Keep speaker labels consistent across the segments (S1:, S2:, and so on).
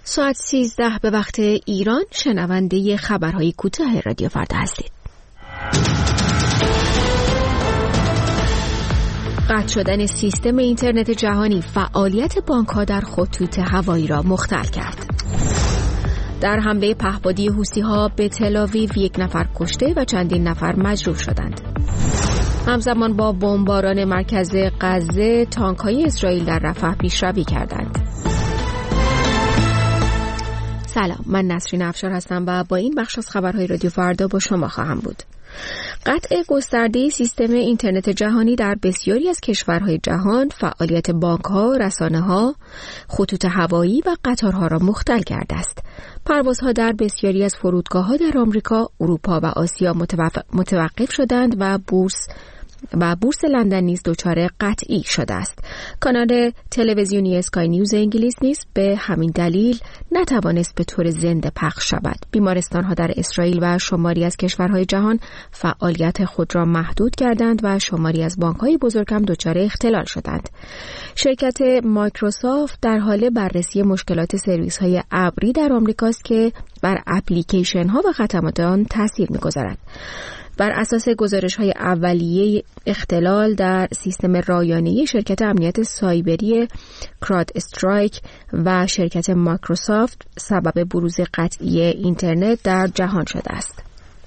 S1: ساعت 13 به وقت ایران شنونده خبرهای کوتاه رادیو فردا هستید. قطع شدن سیستم اینترنت جهانی فعالیت بانک‌ها در خطوط هوایی را مختل کرد. در حمله پهپادی حوثی‌ها به تل‌آویو 1 نفر کشته و چندین نفر مجروح شدند. همزمان با بمباران مرکز غزه، تانک‌های اسرائیل در رفح پیشروی کردند. سلام، من نسرین افشار هستم و با این بخش از خبرهای رادیو فردا با شما خواهم بود. قطع گسترده سیستم اینترنت جهانی در بسیاری از کشورهای جهان فعالیت بانک‌ها، رسانه‌ها، خطوط هوایی و قطارها را مختل کرده است. پروازها در بسیاری از فرودگاه‌ها در آمریکا، اروپا و آسیا متوقف شدند و بورس لندن نیز دچار قطعی شده است. کانال تلویزیونی اسکای نیوز انگلیس نیز به همین دلیل نتوانست به طور زنده پخش شود. بیمارستان‌ها در اسرائیل و شماری از کشورهای جهان فعالیت خود را محدود کردند و شماری از بانک‌های بزرگ هم دچار اختلال شدند. شرکت مایکروسافت در حال بررسی مشکلات سرویس‌های ابری در آمریکاست که بر اپلیکیشن‌ها و خدمات آن تاثیر می‌گذارد. بر اساس گزارش‌های اولیه، اختلال در سیستم رایانه‌ای شرکت امنیت سایبری کراد استرایک و شرکت مایکروسافت سبب بروز قطعی اینترنت در جهان شده است.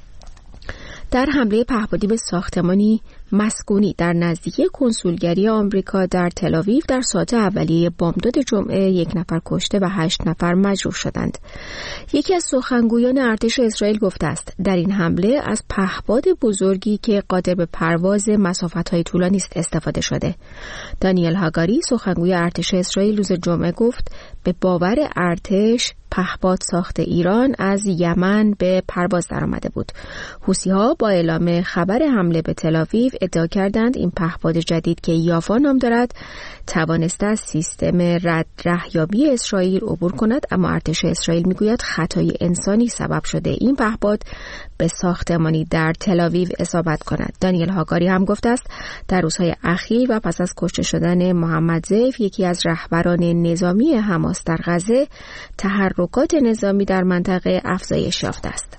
S1: در حمله پهپادی به ساختمانی مسکونی در نزدیکی کنسولگری آمریکا در تل‌آویو در ساعات اولیه بامداد جمعه 1 نفر کشته و 8 نفر مجروح شدند. یکی از سخنگویان ارتش اسرائیل گفته است در این حمله از پهپاد بزرگی که قادر به پرواز مسافت‌های طولانی است استفاده شده. دانیل هاگاری سخنگوی ارتش اسرائیل روز جمعه گفت به باور ارتش پهپاد ساخت ایران از یمن به پرواز درآمده بود. حوثی‌ها با اعلام خبر حمله به تل‌آویو ادعا کردند این پهپاد جدید که یافا نام دارد توانسته از سیستم رهیابی اسرائیل عبور کند، اما ارتش اسرائیل میگوید خطای انسانی سبب شده این پهپاد به ساختمانی در تل‌آویو اصابت کند. دانیل هاگاری هم گفته است در روزهای اخیر و پس از کشته شدن محمد ضیف، یکی از رهبران نظامی حماس در غزه، تحرکات نظامی در منطقه افزایش یافته است.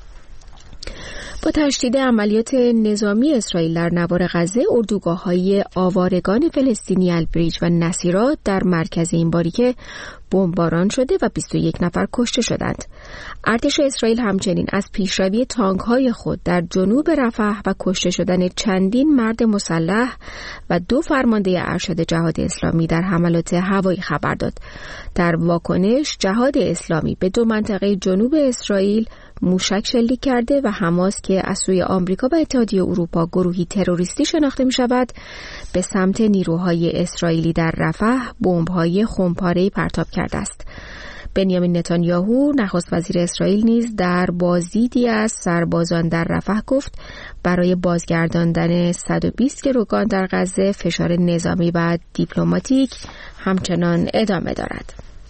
S1: با تشدید عملیات نظامی اسرائیل در نوار غزه، اردوگاه‌های آوارگان فلسطینی البریج و نصیرات در مرکز این باریکه بمباران شده و 21 نفر کشته شدند. ارتش اسرائیل همچنین از پیشروی تانک‌های خود در جنوب رفح و کشته شدن چندین مرد مسلح و 2 فرمانده ارشد جهاد اسلامی در حملات هوایی خبر داد. در واکنش، جهاد اسلامی به 2 منطقه جنوب اسرائیل موشک شلیک کرده و حماس که از سوی آمریکا و اتحادیه اروپا گروهی تروریستی شناخته می شود به سمت نیروهای اسرائیلی در رفح بمب‌های خمپاره‌ای پرتاب کرده است. بنیامین نتانیاهو نخست وزیر اسرائیل نیز در بازدیدی از سربازان در رفح گفت برای بازگرداندن 120 گروگان در غزه فشار نظامی و دیپلماتیک همچنان ادامه دارد.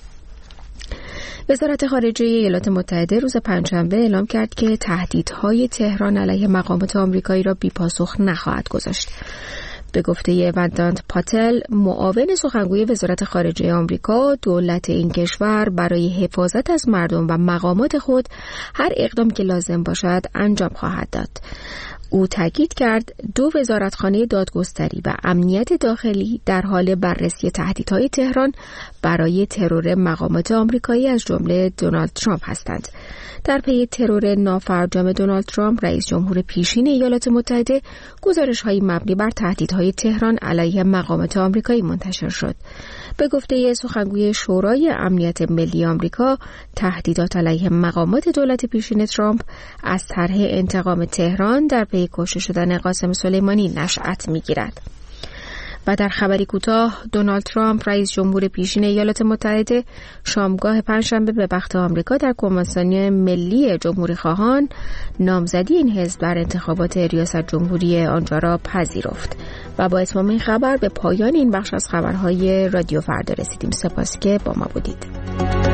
S1: وزارت خارجه ایالات متحده روز پنجشنبه اعلام کرد که تهدیدهای تهران علیه مقامات آمریکایی را بی‌پاسخ نخواهد گذاشت. به گفته وندانت پاتل، معاون سخنگوی وزارت خارجه آمریکا، دولت این کشور برای حفاظت از مردم و مقامات خود هر اقدام که لازم باشد انجام خواهد داد. او تاکید کرد 2 وزارتخانه دادگستری و امنیت داخلی در حال بررسی تهدیدهای تهران برای ترور مقامات آمریکایی از جمله دونالد ترامپ هستند. در پی ترور نافرجام دونالد ترامپ، رئیس جمهور پیشین ایالات متحده، گزارش‌های مبنی بر تهدیدهای تهران علیه مقامات آمریکایی منتشر شد. به گفته سخنگوی شورای امنیت ملی آمریکا، تهدیدات علیه مقامات دولت پیشین ترامپ از طرح انتقام تهران در پی کشته شدن قاسم سلیمانی نشأت می‌گیرد. و در خبری کوتاه، دونالد ترامپ رئیس جمهور پیشین ایالات متحده شامگاه پنجشنبه به بخت آمریکا در کنوانسیون ملی جمهوری خواهان نامزدی این حزب در انتخابات ریاست جمهوری آنجا را پذیرفت. و با اتمام این خبر به پایان این بخش از خبرهای رادیو فردا رسیدیم. سپاس که با ما بودید.